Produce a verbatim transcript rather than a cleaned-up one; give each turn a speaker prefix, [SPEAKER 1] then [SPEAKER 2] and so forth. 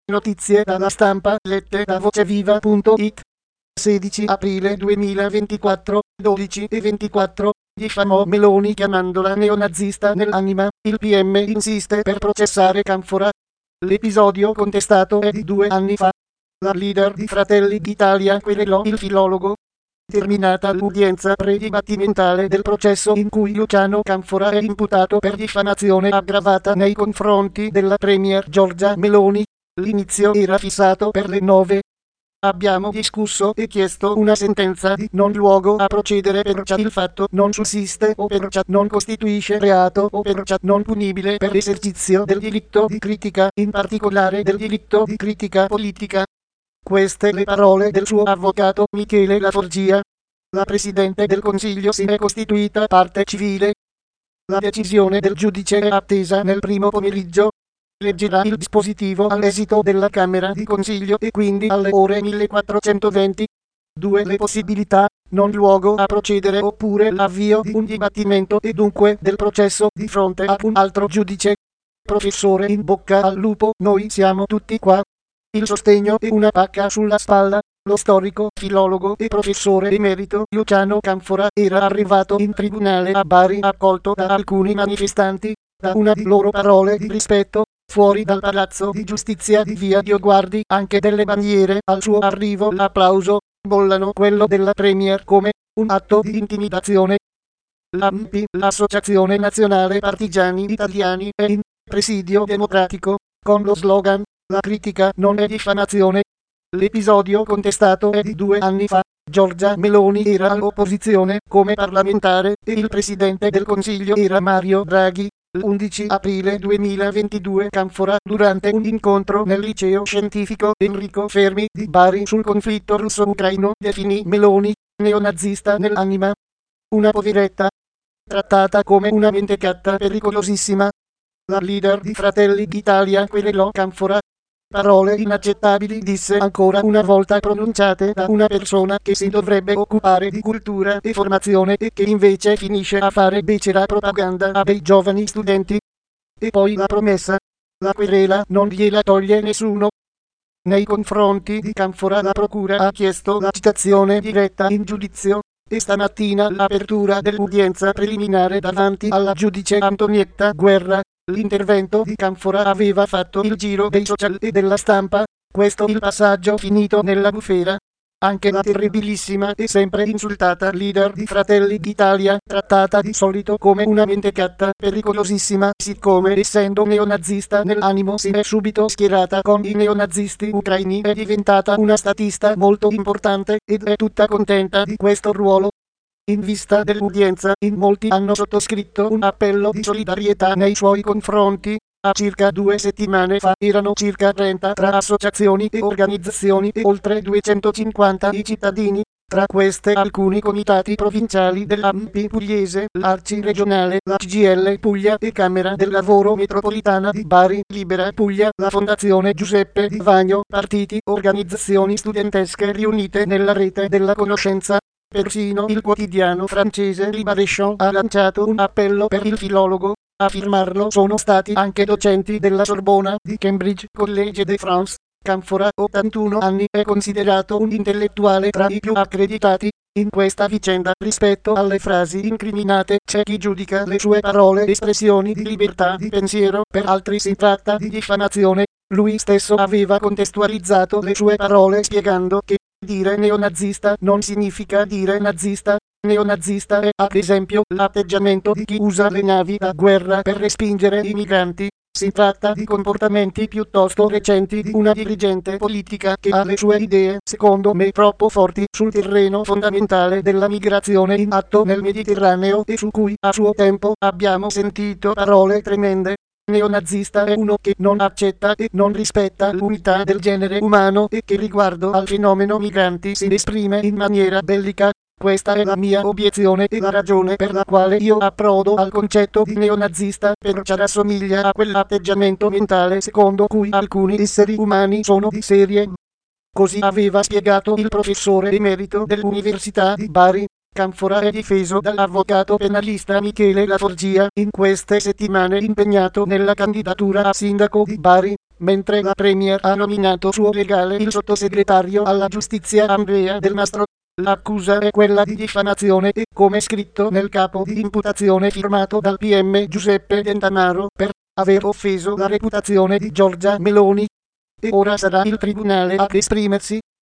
[SPEAKER 1] Notizie dalla stampa lette da voceviva punto it. sedici aprile duemilaventiquattro, dodici e ventiquattro. Diffamò Meloni chiamandola neonazista nell'anima. Il P M insiste per processare Canfora. L'episodio contestato è di due anni fa. La leader di Fratelli d'Italia querelò il filologo. Terminata l'udienza pre-dibattimentale del processo in cui Luciano Canfora è imputato per diffamazione aggravata nei confronti della premier Giorgia Meloni, l'inizio era fissato per le nove. Abbiamo discusso e chiesto una sentenza di non luogo a procedere perché il fatto non sussiste o perché non costituisce reato o perché non punibile per esercizio del diritto di critica, in particolare del diritto di critica politica. Queste le parole del suo avvocato Michele Laforgia. La Presidente del Consiglio si è costituita parte civile. La decisione del giudice è attesa nel primo pomeriggio. Leggerà il dispositivo all'esito della Camera di Consiglio e quindi alle ore millequattrocentoventi. Due le possibilità, non luogo a procedere oppure l'avvio di un dibattimento e dunque del processo di fronte ad un altro giudice. Professore, in bocca al lupo, noi siamo tutti qua. Il sostegno e una pacca sulla spalla. Lo storico filologo e professore emerito Luciano Canfora era arrivato in tribunale a Bari accolto da alcuni manifestanti, da una di loro parole di rispetto. Fuori dal palazzo di giustizia di via Dioguardi anche delle bandiere al suo arrivo l'applauso, bollano quello della premier come un atto di intimidazione. L'A N P, l'Associazione Nazionale Partigiani Italiani, è in presidio democratico, con lo slogan "La critica non è diffamazione". L'episodio contestato è di due anni fa. Giorgia Meloni era all'opposizione come parlamentare e il Presidente del Consiglio era Mario Draghi. L'undici aprile duemilaventidue Canfora, durante un incontro nel liceo scientifico Enrico Fermi di Bari sul conflitto russo-ucraino, definì Meloni neonazista nell'anima. Una poveretta. Trattata come una mentecata pericolosissima. La leader di Fratelli d'Italia querelò Canfora. Parole inaccettabili, disse ancora una volta, pronunciate da una persona che si dovrebbe occupare di cultura e formazione e che invece finisce a fare becera propaganda a dei giovani studenti. E poi la promessa. La querela non gliela toglie nessuno. Nei confronti di Canfora la procura ha chiesto la citazione diretta in giudizio. E stamattina l'apertura dell'udienza preliminare davanti alla giudice Antonietta Guerra. L'intervento di Canfora aveva fatto il giro dei social e della stampa. Questo il passaggio finito nella bufera. Anche la terribilissima e sempre insultata leader di Fratelli d'Italia, trattata di solito come una mentecata pericolosissima, siccome essendo neonazista nell'animo si è subito schierata con i neonazisti ucraini, è diventata una statista molto importante ed è tutta contenta di questo ruolo. In vista dell'udienza, in molti hanno sottoscritto un appello di solidarietà nei suoi confronti. A circa due settimane fa erano circa trenta tra associazioni e organizzazioni e oltre duecentocinquanta i cittadini. Tra queste alcuni comitati provinciali dell'A N P pugliese, l'Arci regionale, la C G I L Puglia e Camera del Lavoro metropolitana di Bari, Libera Puglia, la Fondazione Giuseppe Di Vagno, partiti, organizzazioni studentesche riunite nella rete della conoscenza. Persino il quotidiano francese Libération ha lanciato un appello per il filologo. A firmarlo sono stati anche docenti della Sorbona, di Cambridge College de France. Canfora, ottantuno anni, è considerato un intellettuale tra i più accreditati. In questa vicenda, rispetto alle frasi incriminate, c'è chi giudica le sue parole espressioni di libertà di pensiero, per altri si tratta di diffamazione. Lui stesso aveva contestualizzato le sue parole spiegando che dire neonazista non significa dire nazista. Neonazista è, ad esempio, l'atteggiamento di chi usa le navi da guerra per respingere i migranti. Si tratta di comportamenti piuttosto recenti di una dirigente politica che ha le sue idee, secondo me, troppo forti sul terreno fondamentale della migrazione in atto nel Mediterraneo e su cui a suo tempo abbiamo sentito parole tremende. Neonazista è uno che non accetta e non rispetta l'unità del genere umano e che riguardo al fenomeno migranti si esprime in maniera bellica. Questa è la mia obiezione e la ragione per la quale io approdo al concetto di neonazista, perché rassomiglia a quell'atteggiamento mentale secondo cui alcuni esseri umani sono di serie. Così aveva spiegato il professore emerito dell'Università di Bari. Canfora è difeso dall'avvocato penalista Michele Laforgia, in queste settimane impegnato nella candidatura a sindaco di Bari. mentre la Premier ha nominato suo legale il sottosegretario alla giustizia Andrea Del Nastro. L'accusa è quella di diffamazione e, come scritto nel capo di imputazione firmato dal P M Giuseppe Dentanaro, per aver offeso la reputazione di Giorgia Meloni. E ora sarà il tribunale ad esprimersi.